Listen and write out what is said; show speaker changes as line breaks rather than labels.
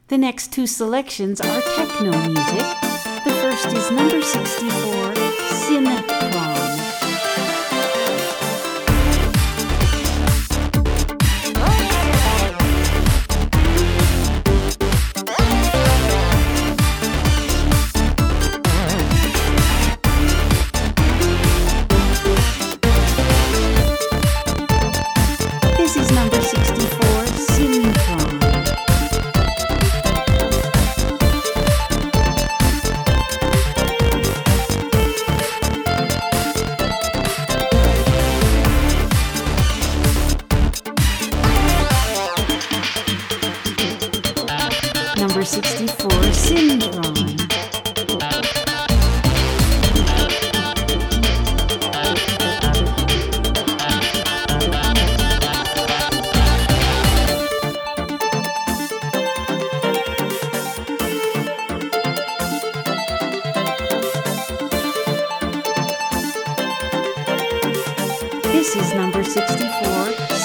The next two selections are techno music. The first is number 64, Synchron. This is number 64, Synchron. Number 64, Synchron. This is number 64,